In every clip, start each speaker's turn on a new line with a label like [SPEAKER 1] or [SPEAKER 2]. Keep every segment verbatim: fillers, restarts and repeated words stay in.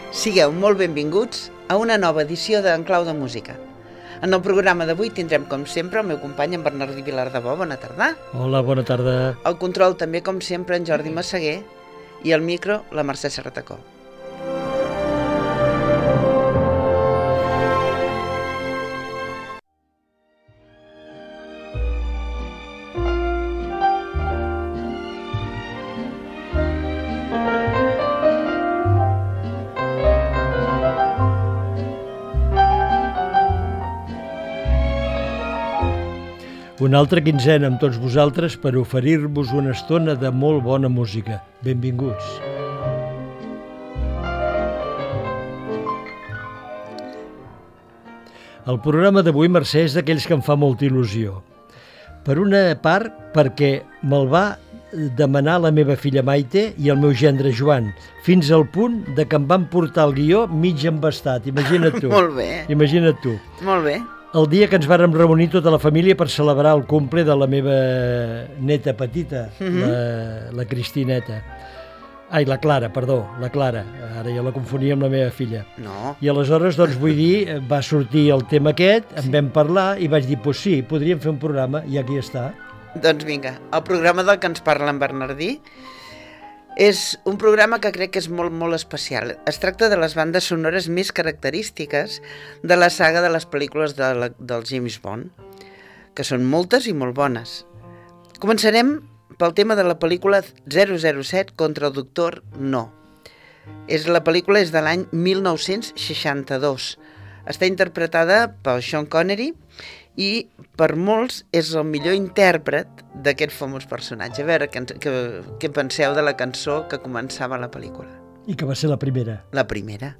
[SPEAKER 1] Sigueu molt benvinguts a una nova edició d'En Clau de Música. En el programa d'avui tindrem, com sempre, el meu company, en Bernardí Vilardebó. Bona tarda.
[SPEAKER 2] Hola, bona tarda.
[SPEAKER 1] El control també, com sempre, en Jordi Massaguer, i el micro, la Mercè Serratacó.
[SPEAKER 2] Una altra quinzena amb tots vosaltres per oferir-vos una estona de molt bona música. Benvinguts. El programa d'avui, Mercè, és d'aquells que em fa molta il·lusió. Per una part, perquè me'l va demanar la meva filla Maite i el meu gendre Joan, fins al punt de que em van portar el guió mig embastat. Imagina't tu.
[SPEAKER 1] Molt bé.
[SPEAKER 2] Imagina't tu.
[SPEAKER 1] Molt bé.
[SPEAKER 2] El dia que ens vàrem reunir tota la família per celebrar el cumple de la meva neta petita, mm-hmm. la, la Cristineta. Ai, la Clara, perdó, la Clara. Ara ja la confonia amb la meva filla.
[SPEAKER 1] No.
[SPEAKER 2] I aleshores, doncs, vull dir, va sortir el tema aquest, en vam parlar i vaig dir, pues sí, podríem fer un programa i aquí està.
[SPEAKER 1] Doncs vinga, el programa del que ens parla en Bernardí és un programa que crec que és molt, molt especial. Es tracta de les bandes sonores més característiques de la saga de les pel·lícules de la, del James Bond, que són moltes i molt bones. Començarem pel tema de la pel·lícula zero zero set contra el doctor No. És, la pel·lícula és de l'any mil nou-cents seixanta-dos. Està interpretada per Sean Connery i per molts és el millor intèrpret d'aquest famós personatge. A veure què, què, què penseu de la cançó que començava la pel·lícula.
[SPEAKER 2] I que va ser la primera.
[SPEAKER 1] La primera.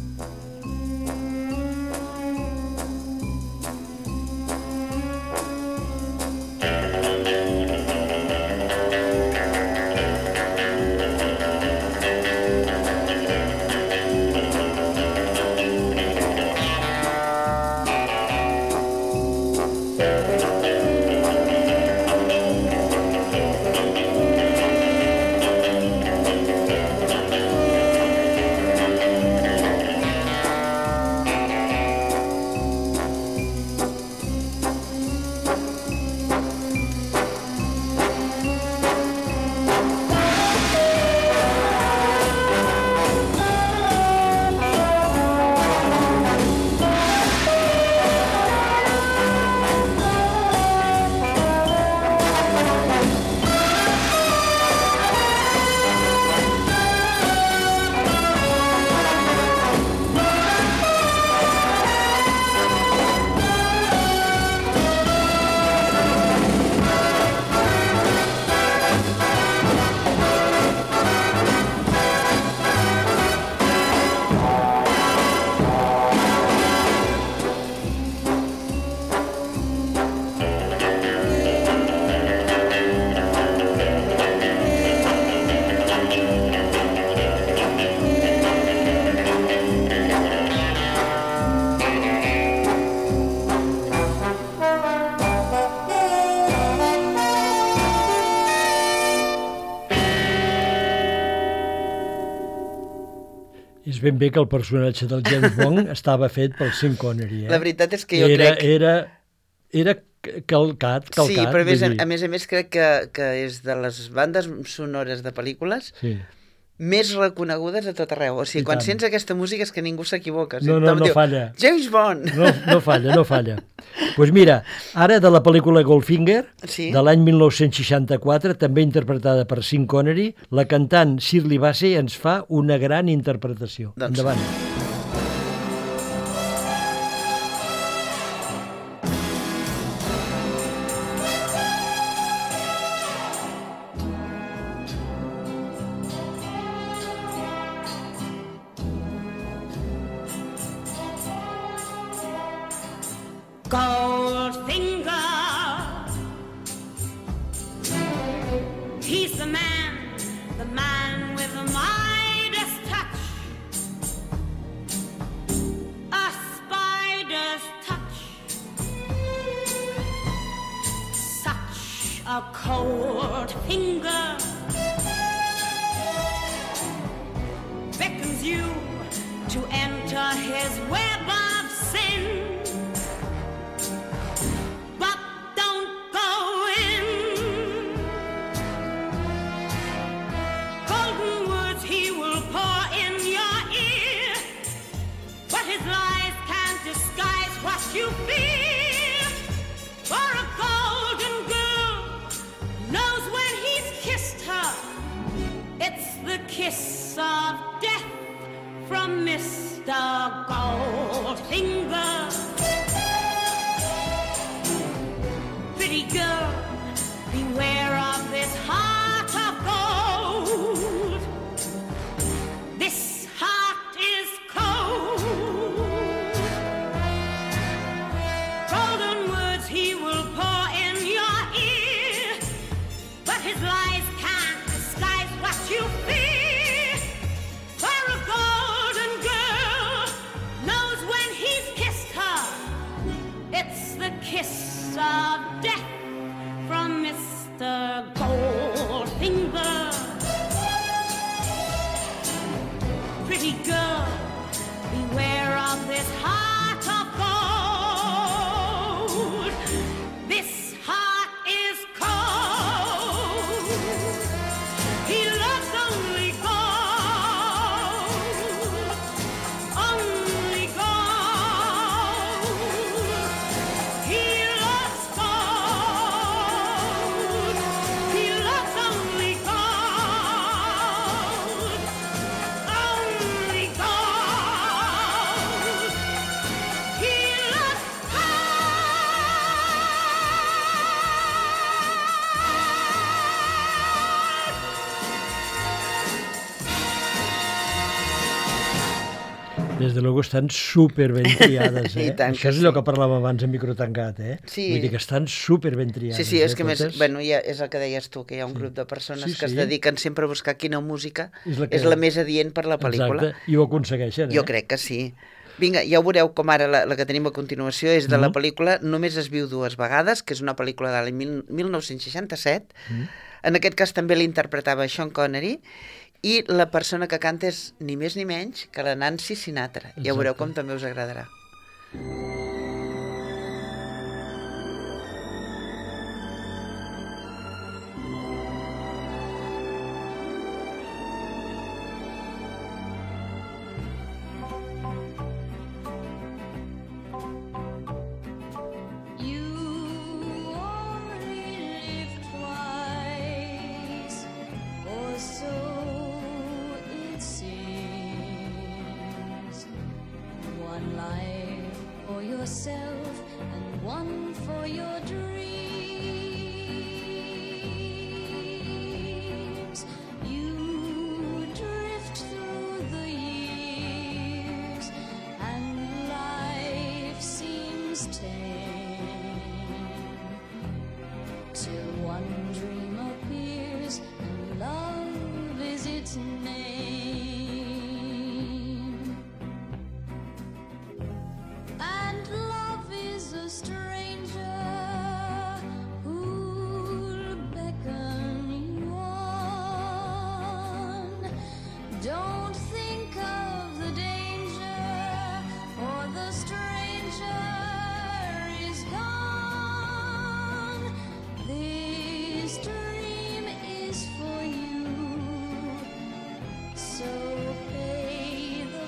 [SPEAKER 2] És ben bé que el personatge del James Bond estava fet pel Sean Connery. Eh?
[SPEAKER 1] La veritat és que jo
[SPEAKER 2] era,
[SPEAKER 1] crec...
[SPEAKER 2] Era, era calcat, calcat.
[SPEAKER 1] Sí, però a més, a, a més a més crec que, que és de les bandes sonores de pel·lícules sí. més reconegudes a tot arreu. O sigui, I quan tant. Sents aquesta música és que ningú s'equivoca. O sigui,
[SPEAKER 2] no, no, no
[SPEAKER 1] diu,
[SPEAKER 2] falla.
[SPEAKER 1] James Bond!
[SPEAKER 2] No, no falla, no falla. Doncs pues mira, ara de la pel·lícula Goldfinger, sí. de l'any mil nou-cents seixanta-quatre, també interpretada per Sean Connery, la cantant Shirley Bassey ens fa una gran interpretació. Doncs endavant.
[SPEAKER 3] Goldfinger, he's the man, the man with the Midas touch, a spider's touch, such a cold finger beckons you to enter his web of sin. But don't go in. Golden words he will pour in your ear, but his lies can't disguise what you fear. For a golden girl knows when he's kissed her, it's the kiss of death from Mister Goldfinger. Pretty girl, beware of this heart of gold. This heart is cold. Golden words he will pour in your ear, but his lies can't disguise what you fear. For a golden girl knows when he's kissed her, it's the kiss of death from Mister Goldfinger. Pretty girl, beware of this heart of gold. This heart is cold. He loves only gold, only gold. He loves gold. He loves only gold, only gold. He loves
[SPEAKER 2] Des de luego estan super ben triades, eh?
[SPEAKER 1] I tant
[SPEAKER 2] Això
[SPEAKER 1] que
[SPEAKER 2] és allò
[SPEAKER 1] sí.
[SPEAKER 2] que parlàvem abans en microtancat, eh?
[SPEAKER 1] Sí.
[SPEAKER 2] Vull dir que estan super ben triades.
[SPEAKER 1] Sí, sí, és
[SPEAKER 2] eh,
[SPEAKER 1] que més,
[SPEAKER 2] totes.
[SPEAKER 1] bueno, ja és el que deies tu, que hi ha un grup de persones
[SPEAKER 2] Sí,
[SPEAKER 1] que es
[SPEAKER 2] sí.
[SPEAKER 1] dediquen sempre a buscar quina música
[SPEAKER 2] És la
[SPEAKER 1] és
[SPEAKER 2] que-
[SPEAKER 1] la més adient per la pel·lícula.
[SPEAKER 2] Exacte, i ho aconsegueixen, eh?
[SPEAKER 1] Jo crec que sí. Vinga, ja ho veureu com ara la, la que tenim a continuació és de la
[SPEAKER 2] Mhm.
[SPEAKER 1] pel·lícula Només es viu dues vegades, que és una pel·lícula de l'any mil- mil nou-cents seixanta-set.
[SPEAKER 2] Mhm.
[SPEAKER 1] En aquest cas també l'interpretava Sean Connery, i la persona que canta és ni més ni menys que la Nancy Sinatra. Ja veureu
[SPEAKER 2] Exacte.
[SPEAKER 1] com també us agradarà.
[SPEAKER 4] You only live twice, or so it seems. One life for yourself and one for your dreams. You drift through the years and life seems tame, till one dream appears and love is its name. And love is a stranger who'll beckon you on. Don't think of the danger, for the stranger is gone. This dream is for you, so pay the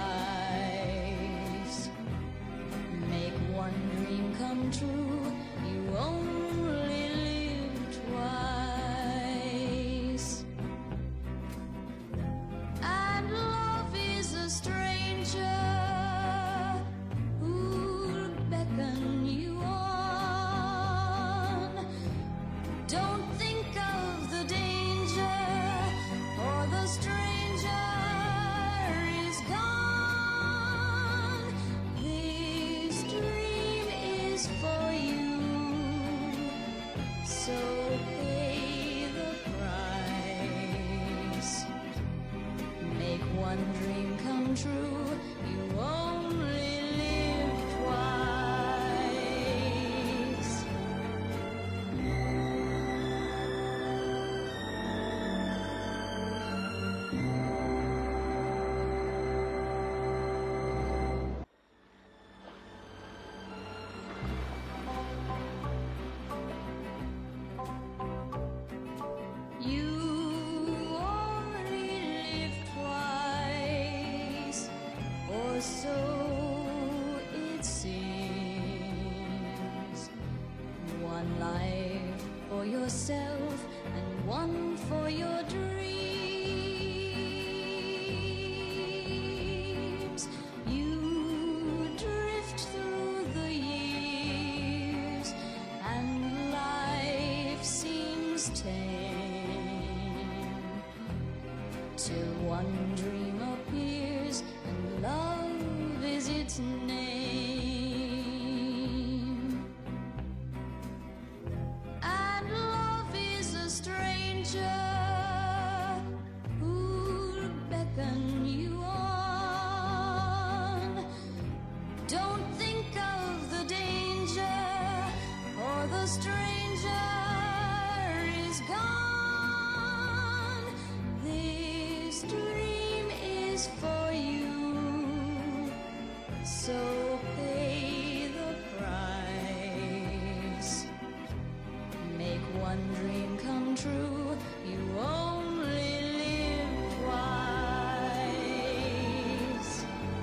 [SPEAKER 4] price. Make one dream come true. You only live twice. And love is a stranger who'll beckon you on. Don't think of the danger, for the stranger is gone. This dream is for you, so pay the price. Make one dream come true. You only live twice. yourself and one for your dreams. You drift through the years and life seems tame till one dream appears and love is its name. And love is a stranger who'll beckon you on. Don't think of the danger, or the stranger is gone. This dream is for you, so pay the price. Make one dream come true. You only live twice.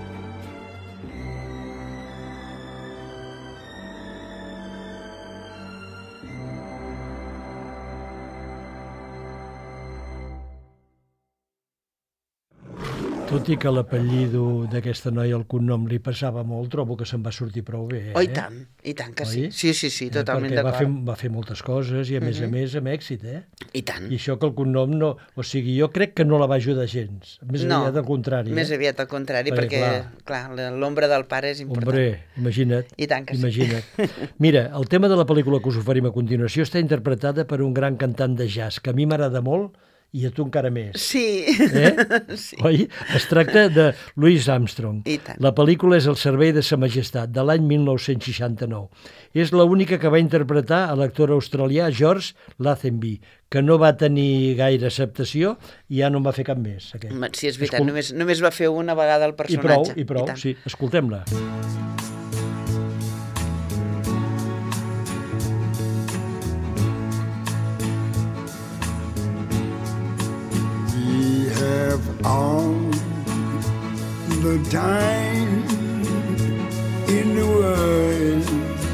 [SPEAKER 2] Tot i que l'apellido d'aquesta noia, el cognom, li passava molt, trobo que se'n va sortir prou bé. Eh?
[SPEAKER 1] Oh, i tant, i tant que sí.
[SPEAKER 2] Oi?
[SPEAKER 1] Sí, sí, sí, totalment
[SPEAKER 2] eh, perquè va fer,
[SPEAKER 1] d'acord.
[SPEAKER 2] va fer moltes coses i, a més a més, amb èxit, eh?
[SPEAKER 1] I tant.
[SPEAKER 2] I això que el cognom no... O sigui, jo crec que no la va ajudar gens. Més
[SPEAKER 1] No,
[SPEAKER 2] aviat al contrari.
[SPEAKER 1] Més
[SPEAKER 2] eh?
[SPEAKER 1] aviat al contrari,
[SPEAKER 2] Perquè,
[SPEAKER 1] perquè, clar, la- l'ombra del pare és important.
[SPEAKER 2] Hombre, imagina't.
[SPEAKER 1] I tant que sí.
[SPEAKER 2] imagina't. Mira, el tema de la pel·lícula que us oferim a continuació està interpretada per un gran cantant de jazz, que a mi m'agrada molt i a tu encara més.
[SPEAKER 1] Sí.
[SPEAKER 2] Eh?
[SPEAKER 1] Sí.
[SPEAKER 2] Oi? Es tracta de Louis Armstrong.
[SPEAKER 1] I tant.
[SPEAKER 2] La pel·lícula és El servei de sa majestat, de l'any mil nou-cents seixanta-nou. És l'única que va interpretar a l'actor australià George Lazenby, que no va tenir gaire acceptació i ja no en va fer cap més. Aquest.
[SPEAKER 1] Home, sí, és veritat,
[SPEAKER 2] Escol-
[SPEAKER 1] només, només va fer una vegada el
[SPEAKER 2] I prou,
[SPEAKER 1] personatge.
[SPEAKER 2] i prou,
[SPEAKER 1] tant.
[SPEAKER 2] sí. Escoltem-la.
[SPEAKER 5] We have all the time in the world,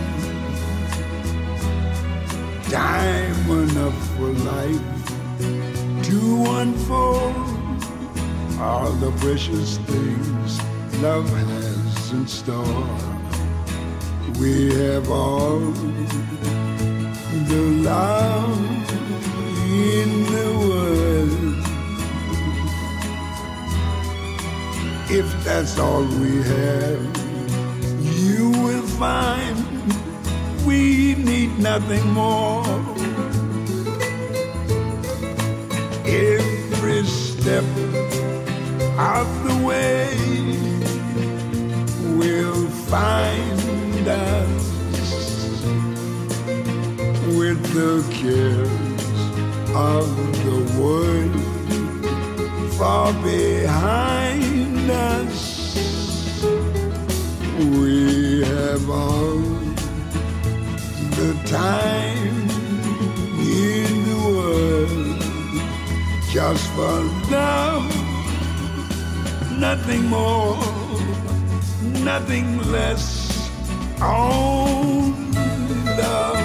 [SPEAKER 5] time enough for life to unfold all the precious things love has in store. We have all the love in the world. If that's all we have, you will find we need nothing more. Every step of the way will find us with the cares of the world far behind us. We have all the time in the world just for love, nothing more, nothing less, only love.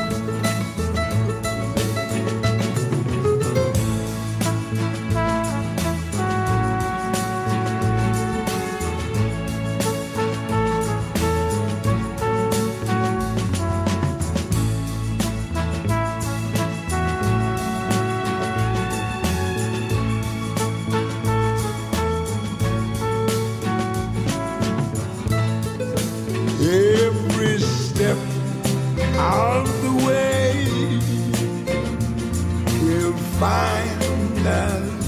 [SPEAKER 5] Every step of the way will find us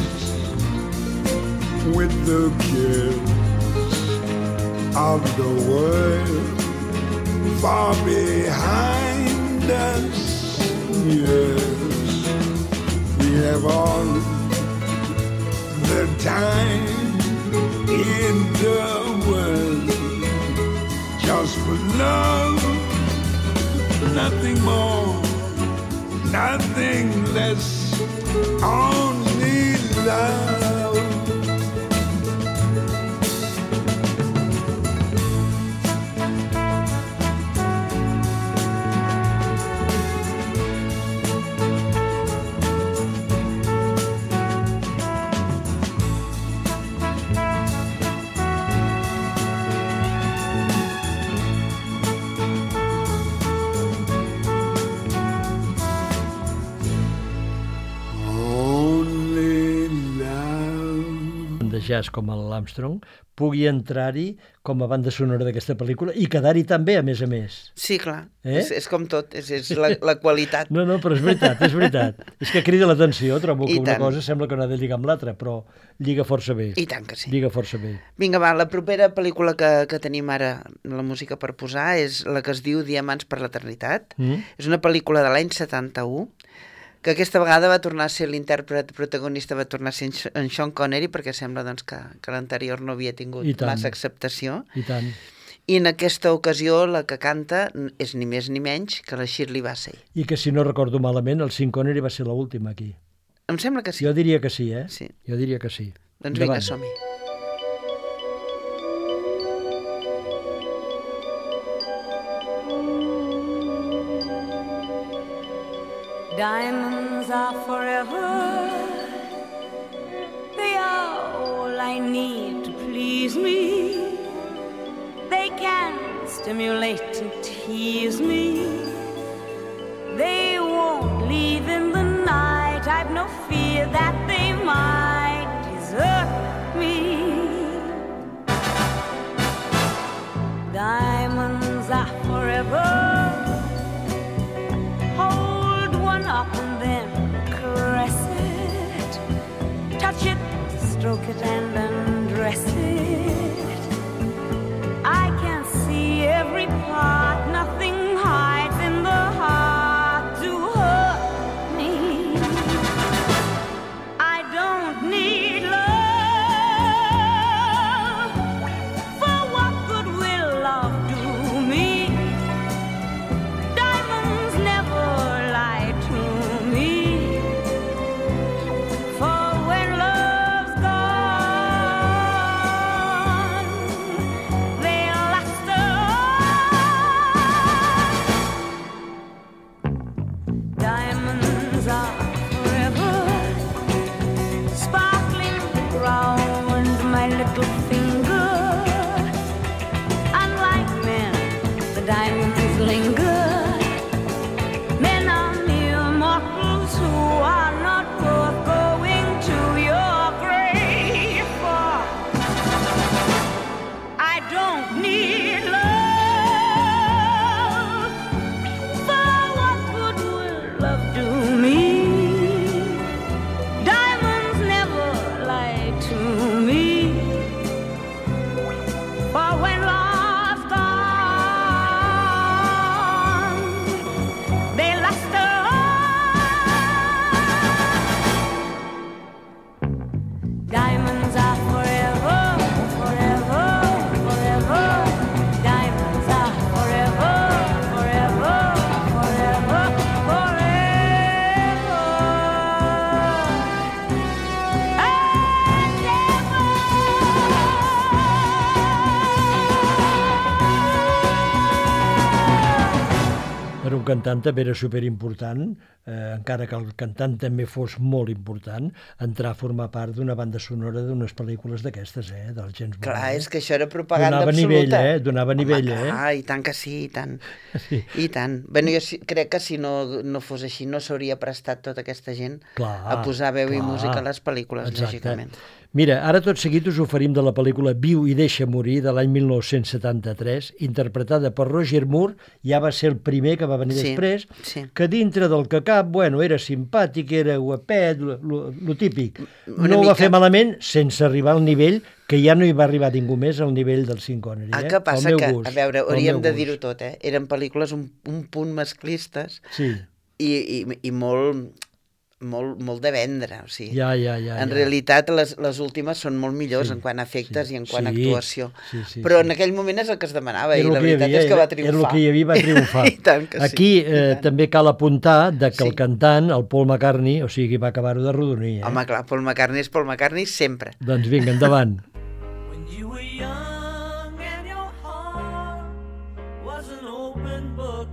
[SPEAKER 5] with the cares of the world far behind us. Yes, we have all the time in the world just for love, nothing more, nothing less, only love.
[SPEAKER 2] jazz com l'Armstrong, pugui entrar-hi com a banda sonora d'aquesta pel·lícula i quedar-hi també, a més a més.
[SPEAKER 1] Sí, clar,
[SPEAKER 2] Eh?
[SPEAKER 1] és, és com tot, és, és la, la qualitat.
[SPEAKER 2] No, no, però és veritat, és veritat. És que crida l'atenció, trobo que
[SPEAKER 1] I
[SPEAKER 2] una
[SPEAKER 1] tant.
[SPEAKER 2] cosa sembla que no ha de lligar amb l'altra, però lliga força bé.
[SPEAKER 1] I tant que sí.
[SPEAKER 2] Lliga força bé.
[SPEAKER 1] Vinga, va, la propera pel·lícula que, que tenim ara, la música per posar, és la que es diu Diamants per l'eternitat.
[SPEAKER 2] Mm?
[SPEAKER 1] És una pel·lícula de l'any setanta-u, que aquesta vegada va tornar a ser l'intèrpret protagonista, va tornar a ser en Sh- en Sean Connery, perquè sembla doncs, que, que l'anterior no havia tingut
[SPEAKER 2] I tant.
[SPEAKER 1] massa acceptació.
[SPEAKER 2] I tant.
[SPEAKER 1] I en aquesta ocasió la que canta és ni més ni menys que la Shirley Bassey.
[SPEAKER 2] I que si no recordo malament, el Sean Connery va ser l'última aquí.
[SPEAKER 1] Em sembla que sí.
[SPEAKER 2] Jo diria que sí, eh?
[SPEAKER 1] Sí.
[SPEAKER 2] Jo diria que sí.
[SPEAKER 1] Doncs vinga,
[SPEAKER 2] Endavant.
[SPEAKER 1] som-hi.
[SPEAKER 3] Diamonds are forever. They are all I need to please me. They can stimulate and tease me. They won't leave in the night. I've no fear that they might desert me. Diamonds are forever. Up and then caress it, touch it, stroke it and undress it. I can see every part, nothing hides in the heart to hurt me. I don't need love, for what good will love do me? Diamonds never lie to me, for when love's gone, they'll last on. Diamonds are forever, sparkling round my little finger. Unlike men, the diamonds linger. Men are mere mortals who are not worth going to your grave for. I don't need love, for what good will love do me? Diamonds never lie to me, for when love's gone, they last on. Diamonds are forever, forever, forever. Diamonds are forever, forever, forever, forever. And ever.
[SPEAKER 2] Per un cantant també era superimportant, eh, encara que el cantant també fos molt important, entrar a formar part d'una banda sonora d'unes pel·lícules d'aquestes, eh, del James Bond.
[SPEAKER 1] Clar,
[SPEAKER 2] eh?
[SPEAKER 1] és que això era propaganda
[SPEAKER 2] Donava
[SPEAKER 1] absoluta.
[SPEAKER 2] nivell, eh? Donava nivell,
[SPEAKER 1] Home,
[SPEAKER 2] eh?
[SPEAKER 1] clar, i tant que sí, i tant.
[SPEAKER 2] Sí.
[SPEAKER 1] I tant. Bueno, jo sí, crec que si no, no fos així no s'hauria prestat tota aquesta gent
[SPEAKER 2] Clar,
[SPEAKER 1] a posar veu i
[SPEAKER 2] clar.
[SPEAKER 1] música a les pel·lícules,
[SPEAKER 2] Exacte.
[SPEAKER 1] lògicament.
[SPEAKER 2] Mira, ara tot seguit us oferim de la pel·lícula Viu i deixa morir, de l'any mil nou-cents setanta-tres, interpretada per Roger Moore, ja va ser el primer que va venir
[SPEAKER 1] Sí,
[SPEAKER 2] després,
[SPEAKER 1] sí.
[SPEAKER 2] que dintre del que cap, bueno, era simpàtic, era guapet, lo, lo, lo típic.
[SPEAKER 1] Una
[SPEAKER 2] No ho va
[SPEAKER 1] mica.
[SPEAKER 2] fer malament, sense arribar al nivell, que ja no hi va arribar ningú més al nivell del Sean Connery.
[SPEAKER 1] El
[SPEAKER 2] eh?
[SPEAKER 1] que passa
[SPEAKER 2] Pel meu
[SPEAKER 1] que,
[SPEAKER 2] gust,
[SPEAKER 1] a veure,
[SPEAKER 2] pel
[SPEAKER 1] hauríem
[SPEAKER 2] meu
[SPEAKER 1] de
[SPEAKER 2] gust.
[SPEAKER 1] dir-ho tot, eh? Eren pel·lícules un, un punt masclistes
[SPEAKER 2] Sí,
[SPEAKER 1] i, i, i molt, molt, molt de vendre, o sigui.
[SPEAKER 2] ja, ja, ja.
[SPEAKER 1] En
[SPEAKER 2] ja.
[SPEAKER 1] realitat, les, les últimes són molt millors
[SPEAKER 2] Sí,
[SPEAKER 1] en quant a efectes
[SPEAKER 2] sí,
[SPEAKER 1] i en quant a
[SPEAKER 2] sí,
[SPEAKER 1] actuació.
[SPEAKER 2] sí, sí,
[SPEAKER 1] Però
[SPEAKER 2] sí.
[SPEAKER 1] en aquell moment és el que es demanava
[SPEAKER 2] Era
[SPEAKER 1] i
[SPEAKER 2] el
[SPEAKER 1] la
[SPEAKER 2] que hi
[SPEAKER 1] veritat
[SPEAKER 2] havia,
[SPEAKER 1] és que
[SPEAKER 2] era-
[SPEAKER 1] va triomfar.
[SPEAKER 2] Era el que hi havia, va triomfar.
[SPEAKER 1] I tant que sí.
[SPEAKER 2] Aquí
[SPEAKER 1] i
[SPEAKER 2] eh,
[SPEAKER 1] tant.
[SPEAKER 2] també cal apuntar de que
[SPEAKER 1] Sí.
[SPEAKER 2] el cantant, el Paul McCartney, o sigui, va acabar-ho de rodonir. Eh?
[SPEAKER 1] Home, clar, Paul McCartney és Paul McCartney sempre.
[SPEAKER 2] Doncs vinga, endavant.
[SPEAKER 6] When you were young and your heart was an open book,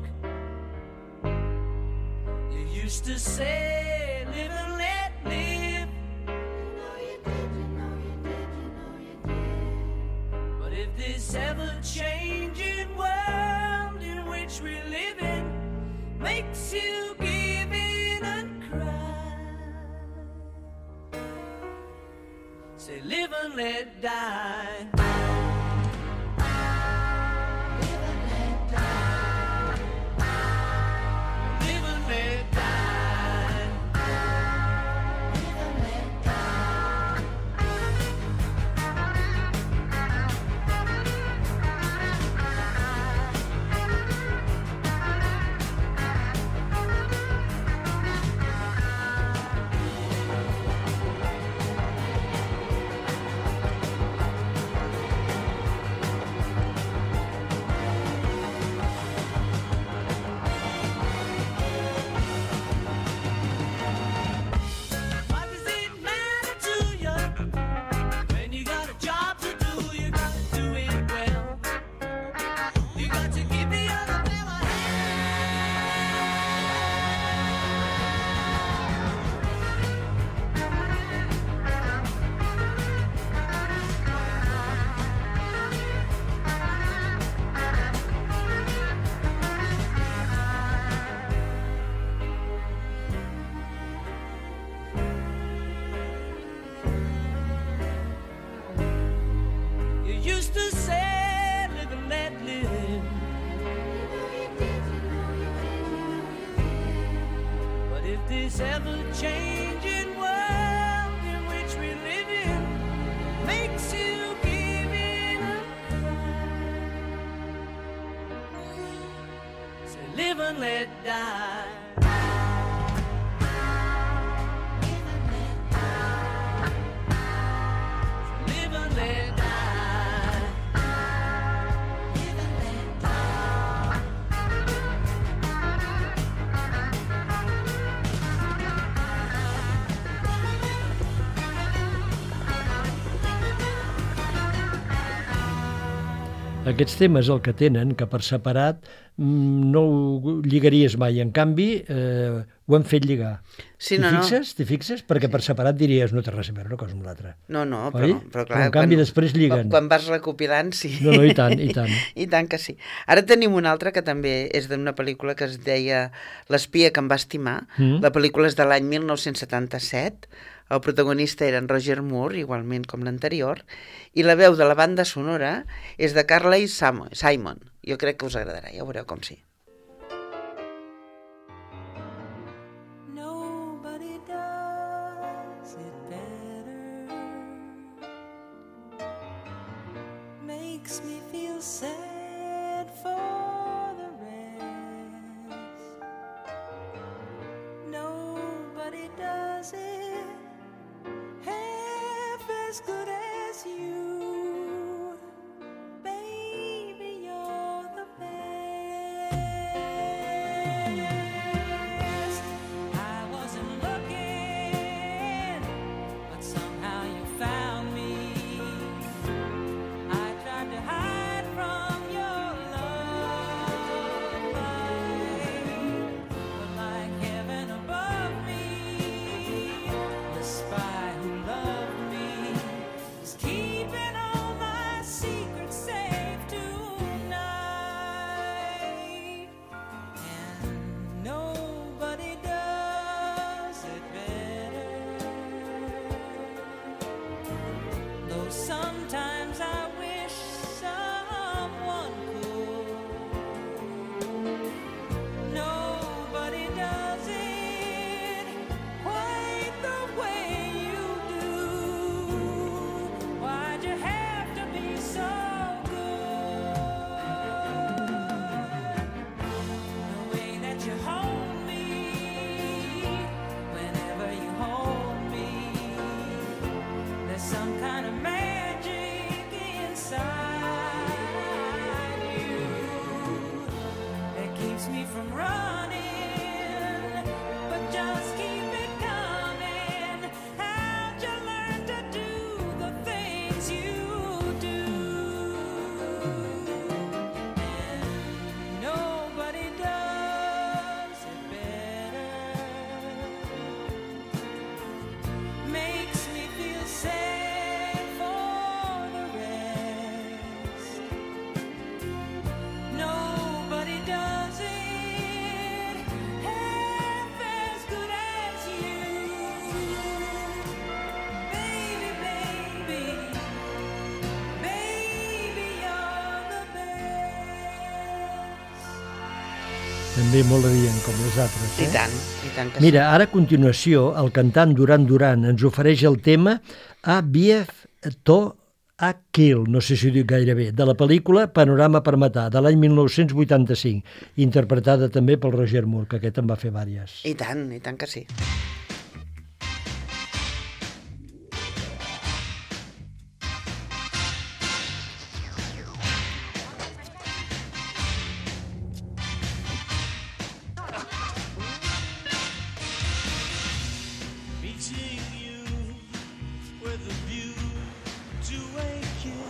[SPEAKER 6] you used to say, live and let live. You know you did, you know you did, you know you did. But if this ever-changing world in which we live in makes you give in and cry, Say live and let die. Live and let die. What does it matter to you? When you got a job to do, you got to do it well. You got to give the other fella You used to say live and let live. But if this ever-changing world in which we live in makes you give in up, say live and let die. Live and let die.
[SPEAKER 2] Aquests temes el que tenen, que per separat mm, no ho lligaries mai, en canvi eh, ho han fet lligar.
[SPEAKER 1] Sí,
[SPEAKER 2] T'hi
[SPEAKER 1] no, no.
[SPEAKER 2] fixes? T'hi fixes? Perquè per separat diries no té res a veure una cosa amb l'altra.
[SPEAKER 1] No, no,
[SPEAKER 2] Oi?
[SPEAKER 1] però, però clar...
[SPEAKER 2] Però en canvi després lliguen.
[SPEAKER 1] Quan, quan vas recopilant, sí.
[SPEAKER 2] No, no, i tant, i tant.
[SPEAKER 1] I tant que sí. Ara tenim una altra que també és d'una pel·lícula que es deia L'espia que em va estimar.
[SPEAKER 2] Mm.
[SPEAKER 1] La pel·lícula és de l'any mil nou-cents setanta-set. El protagonista era en Roger Moore, igualment com l'anterior, i la veu de la banda sonora és de Carly Simon. Jo crec que us agradarà, ja veureu com sí.
[SPEAKER 6] Nobody does it better. Makes me feel sad for the rest. Nobody does it half as good as you. Baby, you're the best. I wasn't looking, but somehow you found me. I tried to hide from your love, but like heaven above me, the spy who loved me
[SPEAKER 2] també molarien com les altres.
[SPEAKER 1] I
[SPEAKER 2] Eh?
[SPEAKER 1] tant, i tant que
[SPEAKER 2] Mira, ara a continuació, el cantant Duran Duran ens ofereix el tema A Bief To A Kill, no sé si ho dic gaire bé, de la pel·lícula Panorama per matar, de l'any mil nou-cents vuitanta-cinc, interpretada també pel Roger Moore, que aquest en va fer vàries.
[SPEAKER 1] sí. I tant, i tant que sí.
[SPEAKER 6] Meeting you with a view to waking,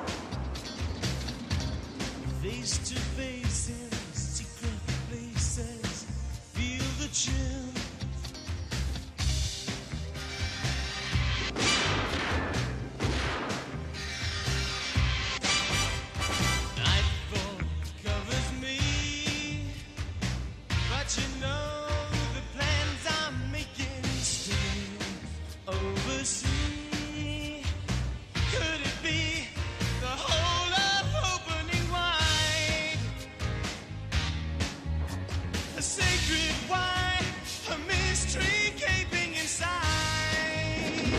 [SPEAKER 6] face to face in secret places, feel the chill. Nightfall covers me, but you know the plans I'm making still oversee. Could it be the whole of opening wide? A sacred why, a mystery gaping inside.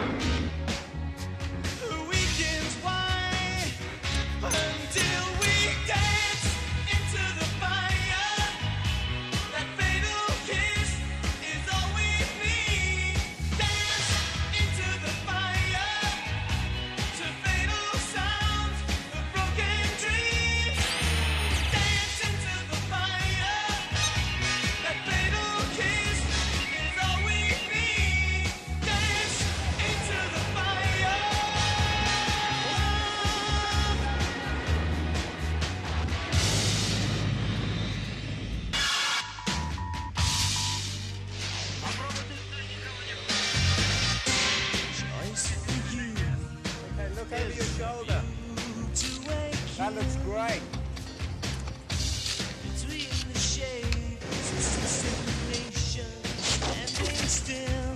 [SPEAKER 6] The weekends why, until we dance into the fire. That fatal kiss is all we need. Dance into the fire to fatal sounds of broken dreams. Dance into the fire. That fatal kiss is all we need. Dance into the fire. Choice for you.
[SPEAKER 7] Hey, look over your shoulder. That looks great.
[SPEAKER 6] Between the shades, separation, standing still.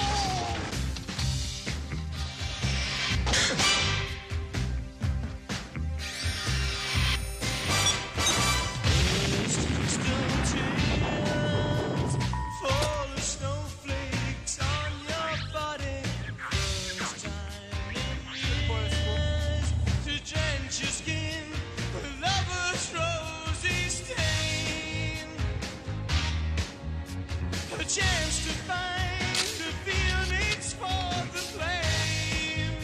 [SPEAKER 6] Stone tears fall as snowflakes on your body. First time in years to drench your skin with lover's rosy stain. A chance to find the feelings for the flame.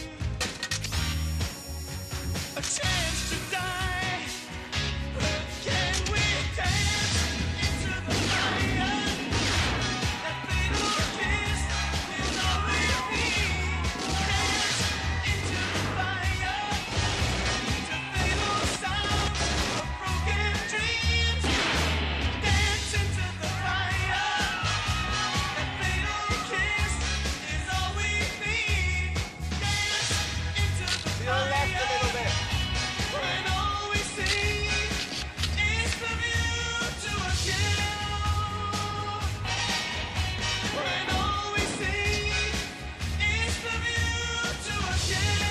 [SPEAKER 6] A chance to die. But can we dance into the fire? That fatal kiss is all we need. Dance into the fire to fatal sounds of broken dreams. Dance into the fire. That fatal kiss is all we need. Dance into the
[SPEAKER 7] To your left a little
[SPEAKER 6] fire.
[SPEAKER 7] bit.
[SPEAKER 6] When all we see is the view to a kill. When all we see is the view to a kill.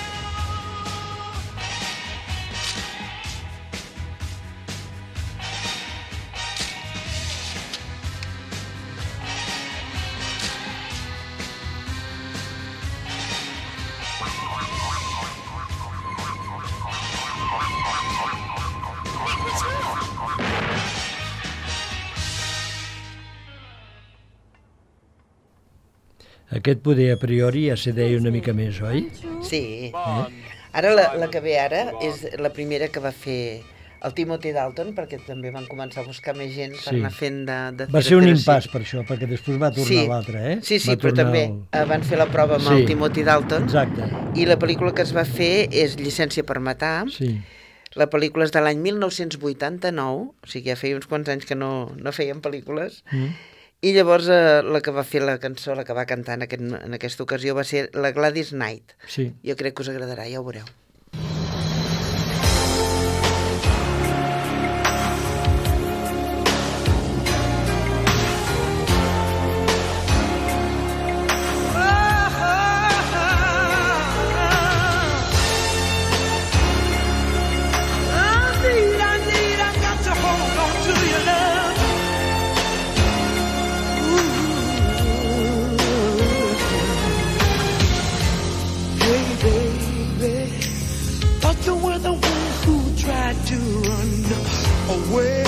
[SPEAKER 2] Aquest poder a priori ja se deia una mica més, oi?
[SPEAKER 1] Sí. Ara la, la que ve ara és la primera que va fer el Timothy Dalton, perquè també van començar a buscar més gent per
[SPEAKER 2] Sí.
[SPEAKER 1] anar fent de, de
[SPEAKER 2] Va ser un
[SPEAKER 1] però sí.
[SPEAKER 2] impàs per això, perquè després va tornar
[SPEAKER 1] Sí,
[SPEAKER 2] l'altre, eh?
[SPEAKER 1] sí, sí
[SPEAKER 2] Va
[SPEAKER 1] però
[SPEAKER 2] tornar
[SPEAKER 1] també
[SPEAKER 2] el-
[SPEAKER 1] eh, van fer la prova amb
[SPEAKER 2] Sí.
[SPEAKER 1] el Timothy Dalton
[SPEAKER 2] Exacte,
[SPEAKER 1] i la pel·lícula que es va fer és Llicència per matar.
[SPEAKER 2] sí.
[SPEAKER 1] La pel·lícula és de l'any mil nou-cents vuitanta-nou, o sigui, ja feia uns quants anys que no, no feien pel·lícules,
[SPEAKER 2] Mm.
[SPEAKER 1] i llavors eh, la que va fer la cançó, la que va cantar en, aquest, en aquesta ocasió va ser la Gladys Knight.
[SPEAKER 2] Sí.
[SPEAKER 1] Jo crec que us agradarà, ja ho veureu.
[SPEAKER 6] I need, I need, I got to hold on to your love.
[SPEAKER 5] You were the one who tried to run away.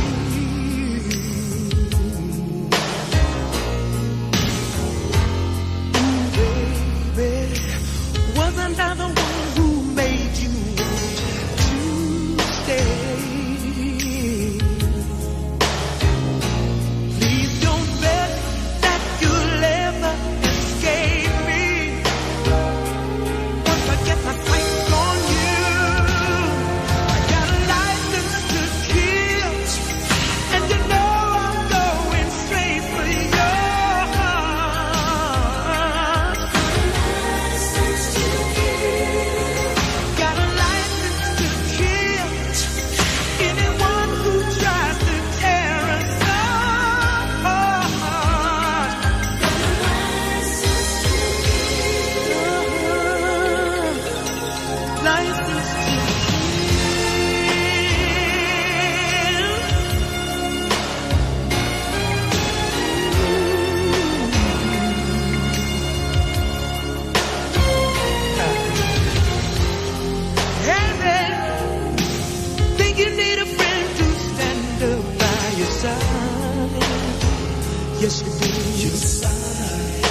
[SPEAKER 5] Ooh, baby, wasn't I the one who made you want to stay? Please don't bet that you'll ever escape me. Once I get my sights on you, I got a license to kill, and you know I'm going straight for your heart. Got a license to kill anyone who tries to tear us apart. License to Hey there, think you need a friend to stand up by your side. Yes, you do. Your side.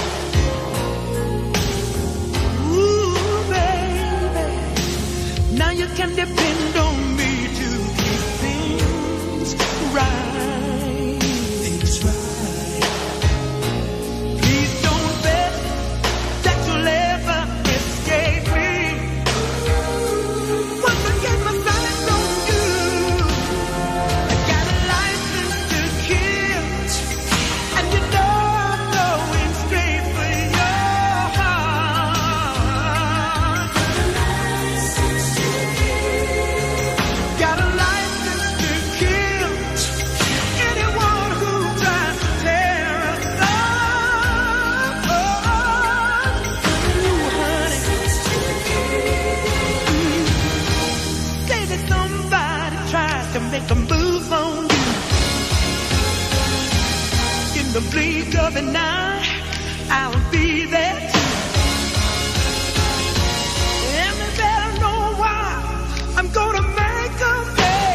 [SPEAKER 5] Ooh, baby, now you can depend on me to keep things right. Things right. Please don't bet that you'll ever escape me. Once I get my sights on you, I got a license to kill, and you know I'm going straight for your heart. Got a license to kill anyone who tries to tear us apart. Ooh, honey. Say that somebody tries to make a move on you. In the blink of an eye, I'll be there too. And they better know why I'm gonna make 'em pay.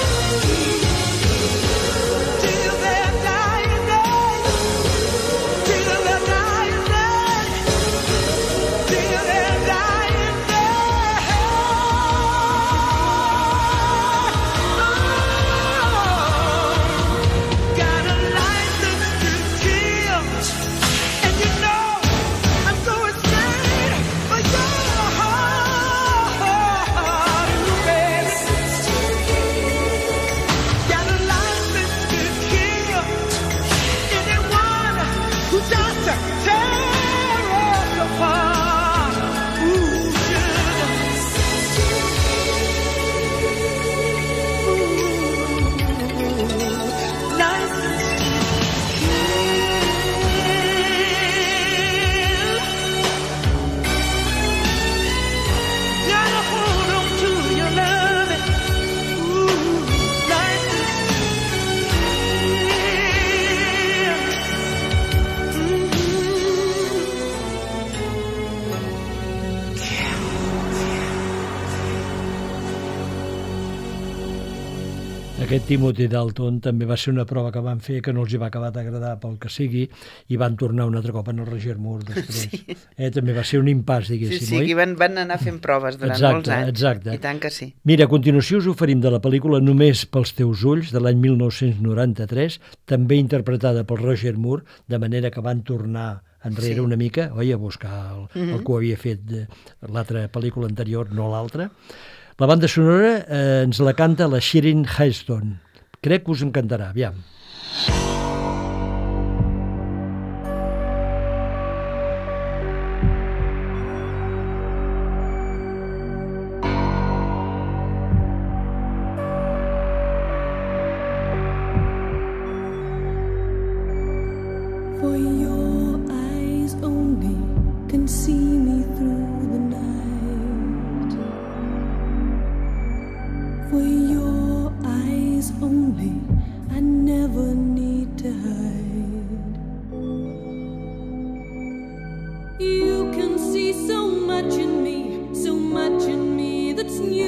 [SPEAKER 5] Till their dying day. Till their dying day. Till their dying day. Got a license to kill, and you know I'm going straight for your heart, baby. Got a license to kill anyone who tries to tear us apart. Ooh, sugar. Ooh, license to kill. Gotta hold on to your loving. Ooh, license to
[SPEAKER 2] Aquest Timothy Dalton també va ser una prova que van fer que no els hi va acabar d'agradar pel que sigui i van tornar un altre cop en el Roger Moore després.
[SPEAKER 1] Sí.
[SPEAKER 2] Eh, també va ser un impàs,
[SPEAKER 1] Sí,
[SPEAKER 2] diguéssim,
[SPEAKER 1] sí,
[SPEAKER 2] oi?
[SPEAKER 1] aquí van, van anar fent proves durant
[SPEAKER 2] Exacte,
[SPEAKER 1] molts anys.
[SPEAKER 2] exacte.
[SPEAKER 1] I tant que sí.
[SPEAKER 2] Mira, a continuació us oferim de la pel·lícula Només pels teus ulls, de l'any mil nou-cents noranta-tres, també interpretada pel Roger Moore, de manera que van tornar enrere
[SPEAKER 1] Sí.
[SPEAKER 2] una mica, oi, a buscar el,
[SPEAKER 1] Mhm.
[SPEAKER 2] el que ho havia fet de l'altra pel·lícula anterior, no l'altra. La banda sonora eh, ens la canta la Shirin Heston. Crec que us encantarà, aviam.
[SPEAKER 8] For your eyes only can see me through the night. For your eyes only, I never need to hide. You can see so much in me, so much in me that's new.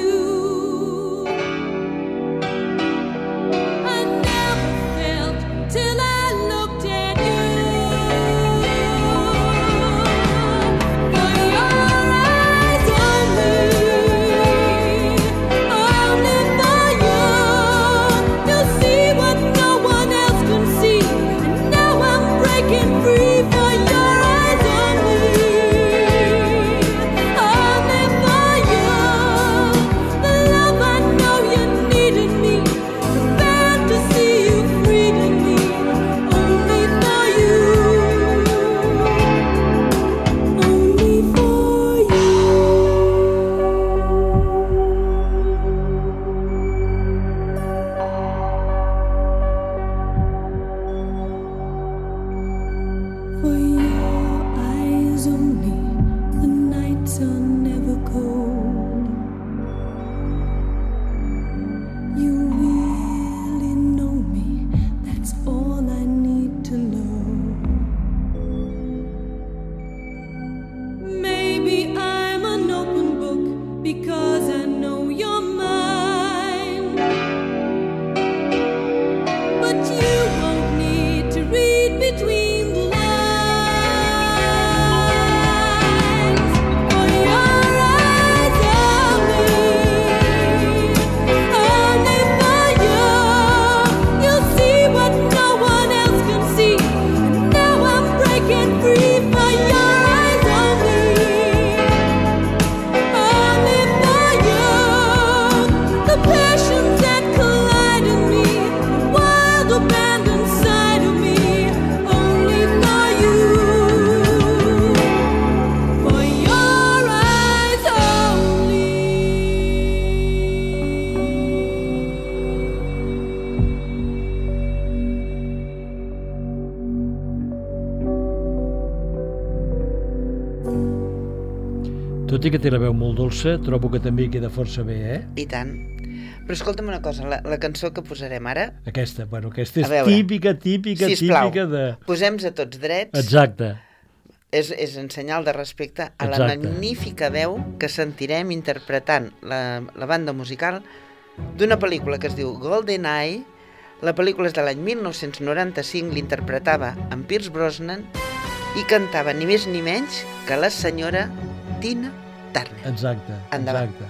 [SPEAKER 2] tot i que té la veu molt dolça, trobo que també queda força bé, eh?
[SPEAKER 1] I tant. Però escolta'm una cosa, la, la cançó que posarem ara...
[SPEAKER 2] Aquesta, bueno, aquesta és
[SPEAKER 1] A veure,
[SPEAKER 2] típica, típica,
[SPEAKER 1] sisplau,
[SPEAKER 2] típica de...
[SPEAKER 1] posem-nos a tots drets.
[SPEAKER 2] Exacte.
[SPEAKER 1] És, és en senyal de respecte a la
[SPEAKER 2] Exacte.
[SPEAKER 1] magnífica veu que sentirem interpretant la, la banda musical d'una pel·lícula que es diu GoldenEye. La pel·lícula és de l'any mil nou-cents noranta-cinc, l'interpretava en Pierce Brosnan i cantava ni més ni menys que la senyora Tina Turner.
[SPEAKER 2] Exacte,
[SPEAKER 1] Endavant.
[SPEAKER 2] exacte.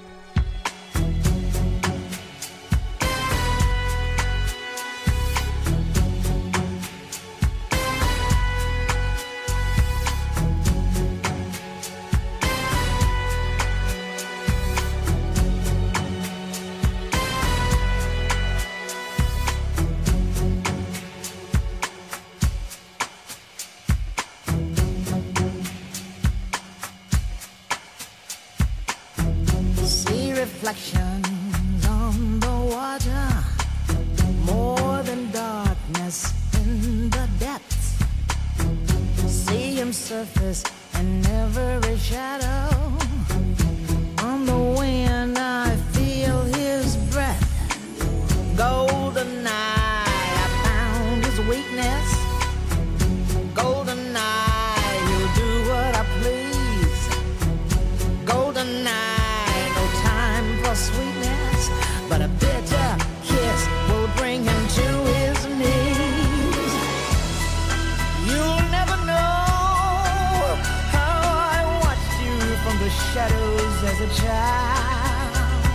[SPEAKER 9] See reflections on the water, more than darkness in the depths. See him surface in every shadow. On the wind I feel his breath. Golden eye, I found his weakness. Golden eye, he'll do what I please. Golden eye, no time for sweetness, but a bitter kiss will bring him to his knees. You'll never know how I watched you from the shadows as a child.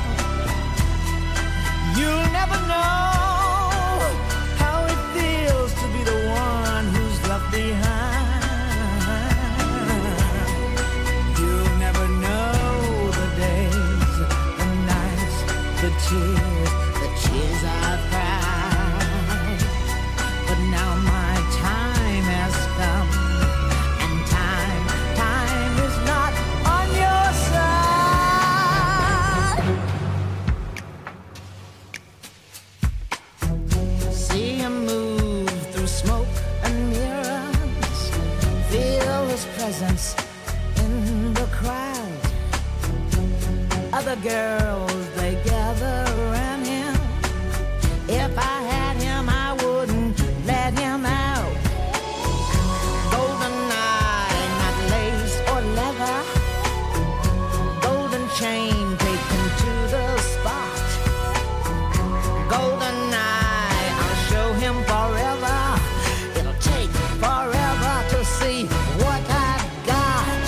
[SPEAKER 9] You'll never know how it feels to be the one who's left behind. You'll never know the days, the nights, the tears, the tears I've cried. But now my time has come, and time, time is not on your side. See him move through smoke and mirrors, feel his presence in the crowd. Other girls, they gather around him. If I had him, I wouldn't let him out. Golden eye, not lace or leather. Golden chain taken to the spot. Golden eye, I'll show him forever. It'll take forever to see what I've got.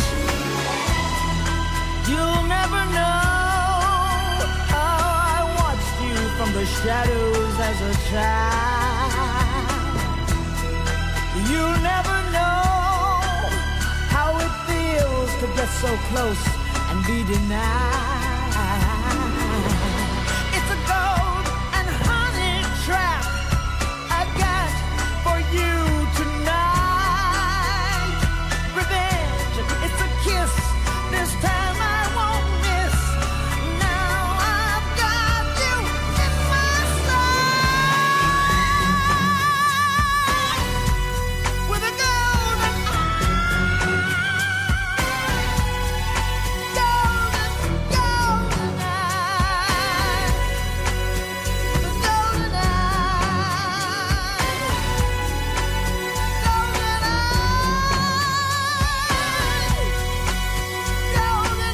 [SPEAKER 9] You'll never know how I watched you from the shadows as a child. You'll never know how it feels to get so close and be denied. It's a gold and honey trap I got for you tonight. Revenge, it's a kiss. This time I won't miss. Now I've got you in my sight. With a golden eye. Golden, golden eye. The golden eye. Golden eye. Golden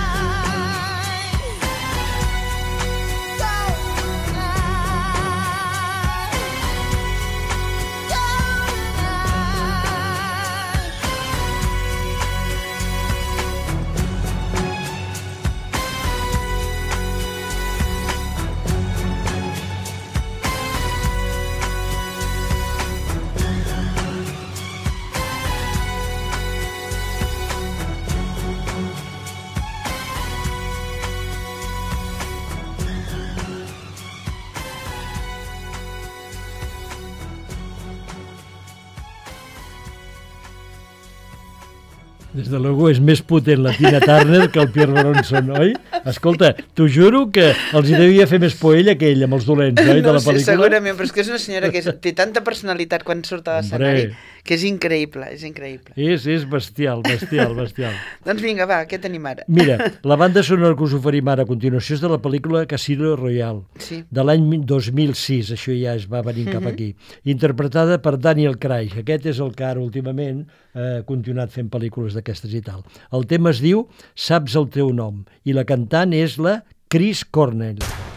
[SPEAKER 2] Des de luego és més potent la Tina Turner que el Pierre Bronson, oi? Escolta, t'ho juro que els hi devia fer més por ella que ell amb els dolents, oi, de
[SPEAKER 1] No
[SPEAKER 2] la
[SPEAKER 1] sé,
[SPEAKER 2] pel·lícula?
[SPEAKER 1] segurament, però és que és una senyora que és, té tanta personalitat quan surt a l'escenari
[SPEAKER 2] Hombre.
[SPEAKER 1] que és increïble, és increïble.
[SPEAKER 2] És, és bestial, bestial, bestial.
[SPEAKER 1] Doncs vinga, va, què tenim ara?
[SPEAKER 2] Mira, la banda sonora que us oferim ara a continuació és de la pel·lícula Casino Royale,
[SPEAKER 1] Sí.
[SPEAKER 2] de l'any dos mil sis, això ja es va venir cap aquí, interpretada per Daniel Craig. Aquest és el que ara últimament ha continuat fent pel·lícules d'aquestes i tal. El tema es diu Saps el teu nom, i la cantant és la Chris Cornell.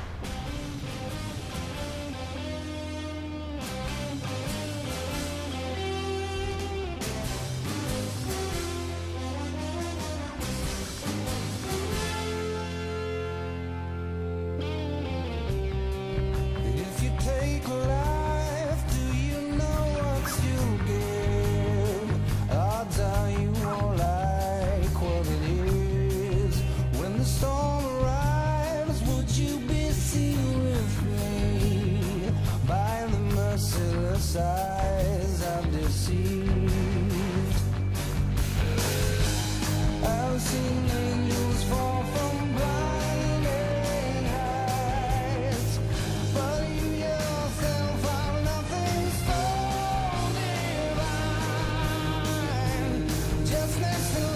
[SPEAKER 5] If you take life, do you know what you give? Odds are you won't like what it is. When the storm arrives, would you be sealed by the merciless eyes I've deceived? I've seen angels fall from blinding heights, but you yourself are nothing so divine. Just next in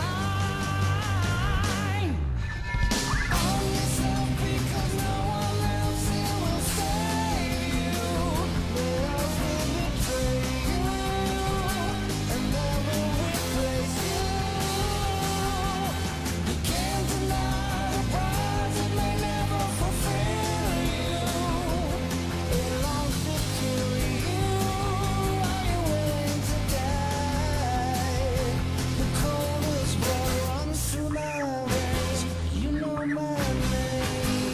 [SPEAKER 5] line on yourself, because no one else here will save you. They all will betray you, and they will replace you. You can't deny the prize that may never fulfill you. It longs to kill you. Are you willing to die? The coldest blood runs through my veins. You know my name.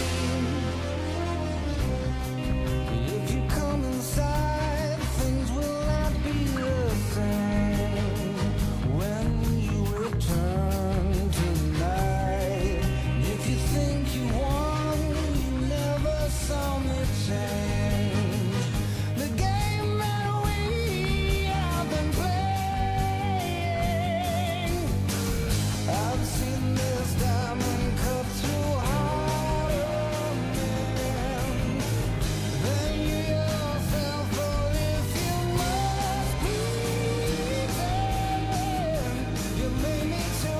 [SPEAKER 5] If you come inside, things will not be the same. When you return tonight, if you think you won, you never saw me change. The game that we have been playing, I've seen this diamond cut through harder men than you yourself. But if you must pretend, you may need to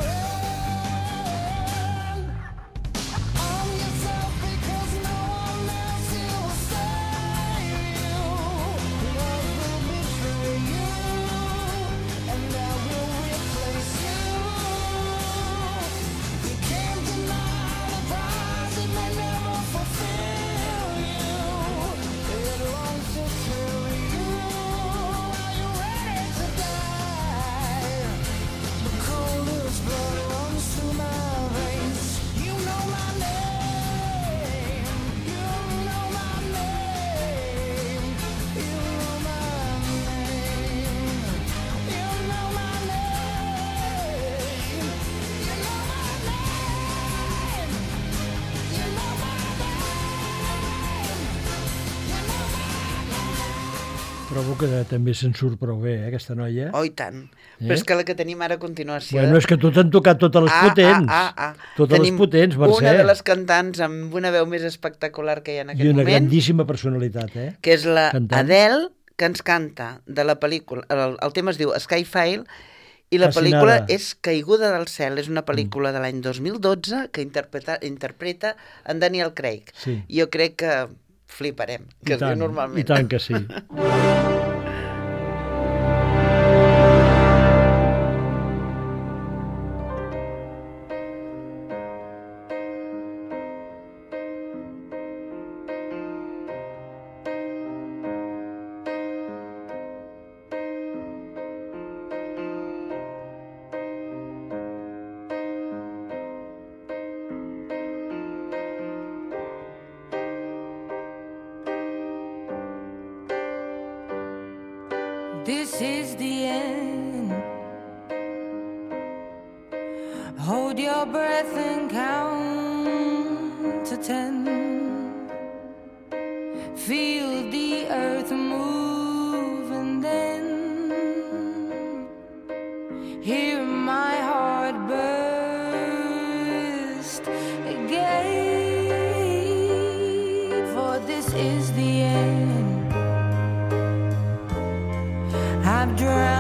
[SPEAKER 5] end on yourself, because no one else here will save you. Love will betray you, and I will replace you. You can't deny the prize that may never fulfill you. It longs to kill you. Are you ready to die? The coldest blood runs through my veins. You know my name. You know my name. You know my name. You know my name. You know my name. You know my
[SPEAKER 2] Trobo que també se'n surt prou bé, eh, aquesta noia.
[SPEAKER 1] Oh, i tant. Però és que la que tenim ara a continuació...
[SPEAKER 2] Bueno, és que tu t'han tocat totes les
[SPEAKER 1] Ah,
[SPEAKER 2] potents.
[SPEAKER 1] ah, ah, ah.
[SPEAKER 2] Totes
[SPEAKER 1] Tenim
[SPEAKER 2] les potents, Mercè.
[SPEAKER 1] una de les cantants amb una veu més espectacular que hi ha en
[SPEAKER 2] I
[SPEAKER 1] aquest
[SPEAKER 2] una
[SPEAKER 1] moment,
[SPEAKER 2] grandíssima personalitat, eh?
[SPEAKER 1] que és la
[SPEAKER 2] Cantant.
[SPEAKER 1] Adele, que ens canta de la pel·lícula. El, el tema es diu Skyfall, i la
[SPEAKER 2] Fascinada.
[SPEAKER 1] pel·lícula és Caiguda del cel. És una pel·lícula de l'any dos mil dotze que interpreta, interpreta en Daniel Craig.
[SPEAKER 2] Sí.
[SPEAKER 1] Jo crec que fliparem, que
[SPEAKER 2] I
[SPEAKER 1] es diu
[SPEAKER 2] tant,
[SPEAKER 1] normalment.
[SPEAKER 2] I tant que sí.
[SPEAKER 10] This is the end. Hold your breath and count to ten. Feel the earth move and then hear my heart burst again. For this is the end. I've drowned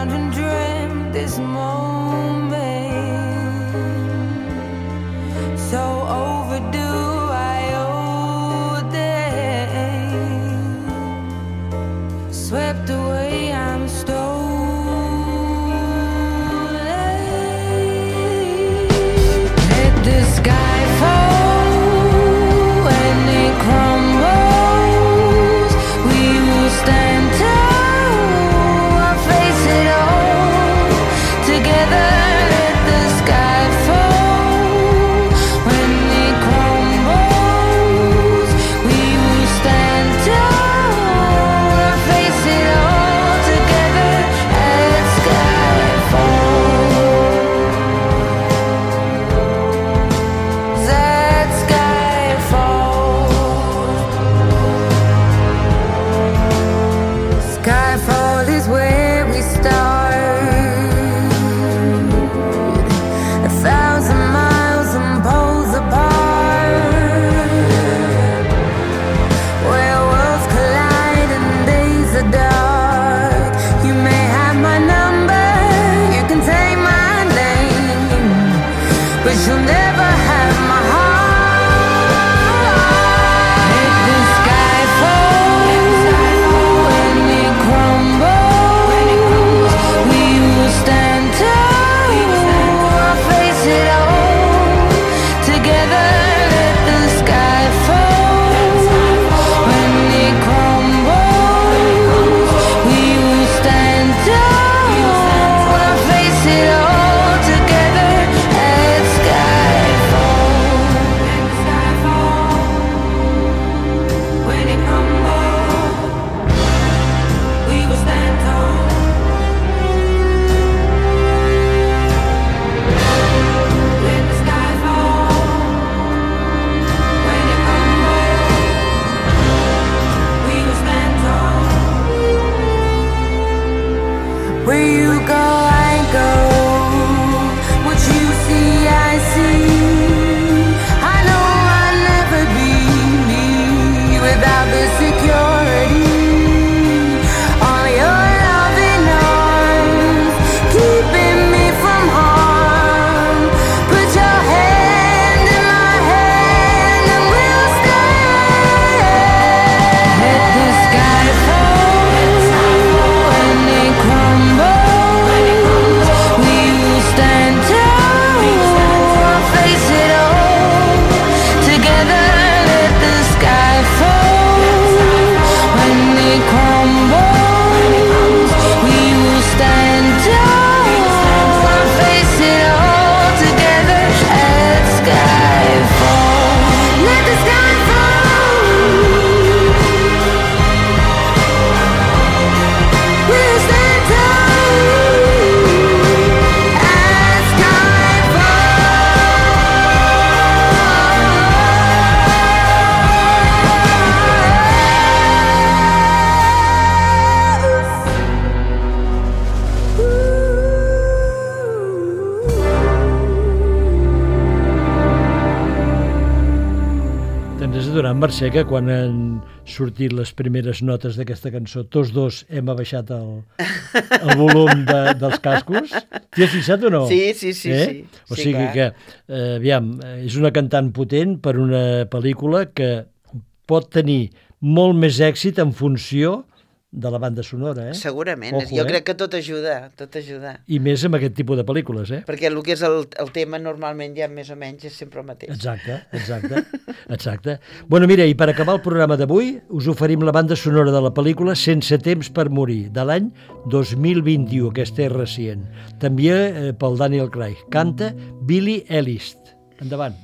[SPEAKER 2] ens has adonat, Mercè, que quan han sortit les primeres notes d'aquesta cançó, tots dos hem abaixat el, el volum de, dels cascos? T'hi has fixat o no?
[SPEAKER 1] Sí, sí, sí.
[SPEAKER 2] Eh?
[SPEAKER 1] sí.
[SPEAKER 2] O
[SPEAKER 1] sí,
[SPEAKER 2] sigui
[SPEAKER 1] clar.
[SPEAKER 2] que, eh, aviam, és una cantant potent per una pel·lícula que pot tenir molt més èxit en funció de la banda sonora, eh?
[SPEAKER 1] Segurament.
[SPEAKER 2] Ojo,
[SPEAKER 1] jo
[SPEAKER 2] eh?
[SPEAKER 1] crec que tot ajuda, tot ajuda.
[SPEAKER 2] I més amb aquest tipus de pel·lícules, eh?
[SPEAKER 1] Perquè el que és el, el tema normalment ja més o menys és sempre el mateix.
[SPEAKER 2] Exacte, exacte, exacte. Bueno, mira, i per acabar el programa d'avui us oferim la banda sonora de la pel·lícula Sense temps per morir, de l'any dos mil vint-i-u, aquesta és recient. També eh, pel Daniel Craig. Canta Billie Eilish. Endavant.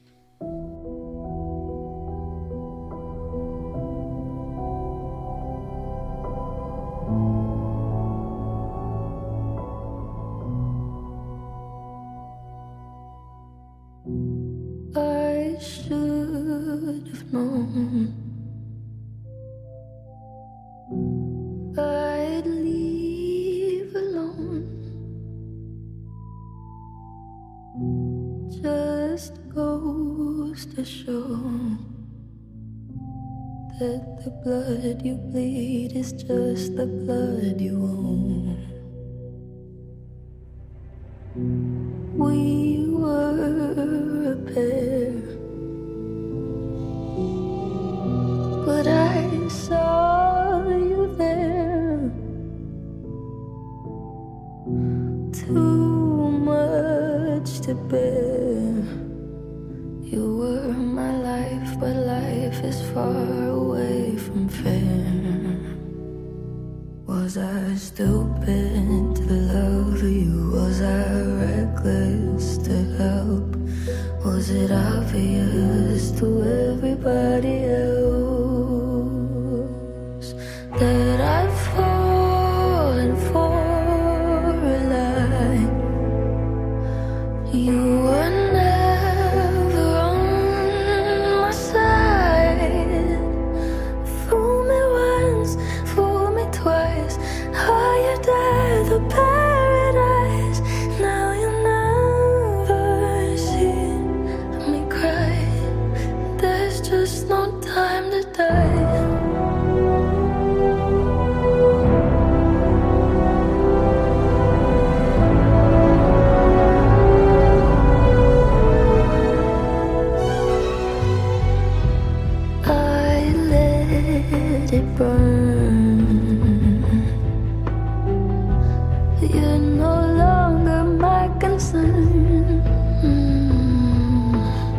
[SPEAKER 10] I should have known I'd leave alone. Just goes to show that the blood you bleed is just the blood you own. We were a pair, but I saw you there. Too much to bear. You were my life, but life is far away from fair. Was I stupid to love you? Was I reckless to help? Was it obvious to everybody else that I've fallen for a lie? You were never on my side. Fool me once, fool me twice. Are you there, the paradise? Now you never see me cry. There's just no time to die. I let it burn. You're no longer my concern. Mm.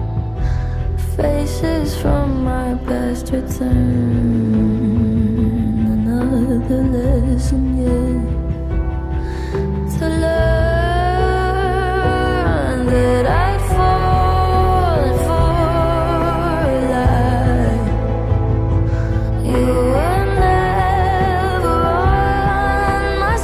[SPEAKER 10] Faces from my past return. Another lesson yet to learn that I'd fallen for a lie. You were never on my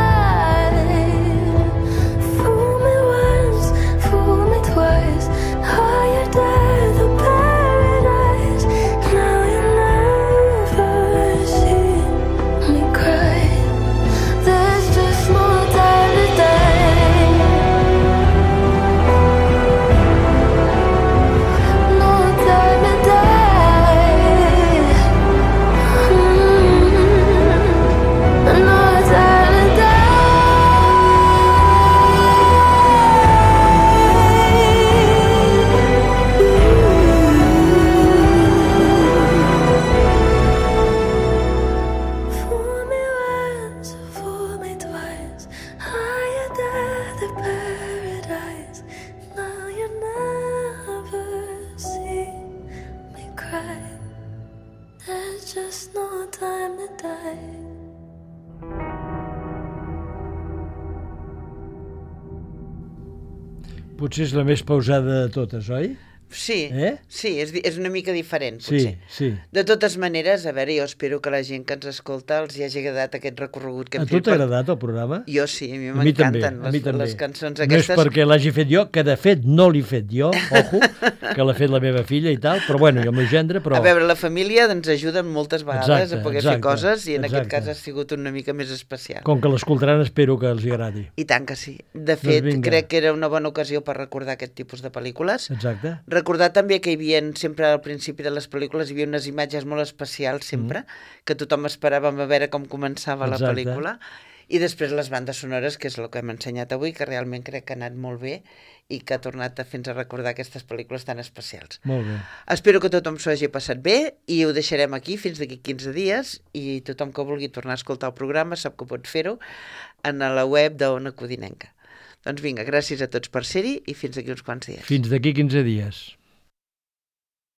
[SPEAKER 10] side. Fool me once, fool me twice. Are you there, the paradise? Now you never see me cry. There's just no time to die. No time to die. Mm. No time to die. Fool me once, fool me twice. Are you there, the paradise? Now you never see me cry. There's just no time to die.
[SPEAKER 2] Potser és la més pausada de totes, oi?
[SPEAKER 1] Sí,
[SPEAKER 2] Eh?
[SPEAKER 1] sí, és, di- és una mica diferent,
[SPEAKER 2] Sí,
[SPEAKER 1] potser.
[SPEAKER 2] sí.
[SPEAKER 1] De totes maneres, a veure, jo espero que la gent que ens escolta els hi hagi agradat aquest recorregut que
[SPEAKER 2] A
[SPEAKER 1] hem
[SPEAKER 2] tu
[SPEAKER 1] fet.
[SPEAKER 2] t'ha agradat el programa?
[SPEAKER 1] Jo sí, a mi
[SPEAKER 2] A mi també,
[SPEAKER 1] m'encanten
[SPEAKER 2] a mi
[SPEAKER 1] les,
[SPEAKER 2] també.
[SPEAKER 1] les cançons
[SPEAKER 2] No és
[SPEAKER 1] aquestes.
[SPEAKER 2] perquè l'hagi fet jo, que de fet no l'he fet jo, ojo, que l'ha fet la meva filla i tal, però bueno, i el meu gendre, però...
[SPEAKER 1] A veure, la família ens ajuda moltes vegades
[SPEAKER 2] Exacte,
[SPEAKER 1] a poder
[SPEAKER 2] exacte,
[SPEAKER 1] fer coses i en
[SPEAKER 2] exacte.
[SPEAKER 1] aquest cas ha sigut una mica més especial.
[SPEAKER 2] Com que l'escoltaran, espero que els hi agradi.
[SPEAKER 1] I tant que sí. De fet,
[SPEAKER 2] vinga.
[SPEAKER 1] crec que era una bona ocasió per recordar aquest tipus de pel·lícules.
[SPEAKER 2] Exacte.
[SPEAKER 1] Recordar recordar també que hi havia, sempre al principi de les pel·lícules, hi havia unes imatges molt especials sempre, mm. que tothom esperàvem a veure com començava
[SPEAKER 2] Exacte.
[SPEAKER 1] la pel·lícula, i després les bandes sonores, que és el que hem ensenyat avui, que realment crec que ha anat molt bé i que ha tornat a fins a recordar aquestes pel·lícules tan especials.
[SPEAKER 2] Molt bé.
[SPEAKER 1] Espero que tothom s'ho hagi passat bé i ho deixarem aquí fins d'aquí quinze dies i tothom que vulgui tornar a escoltar el programa sap que pot fer-ho a la web d'Ona Codinenca. Doncs vinga, gràcies a tots per ser-hi i fins d'aquí uns quants dies.
[SPEAKER 2] Fins d'aquí quinze dies.